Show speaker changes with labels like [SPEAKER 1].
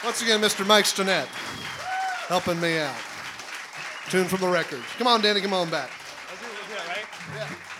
[SPEAKER 1] Once again, Mr. Mike Stinnett helping me out. Tune from the records. Come on, Danny, come on back.
[SPEAKER 2] Let's do it, right?
[SPEAKER 1] Yeah.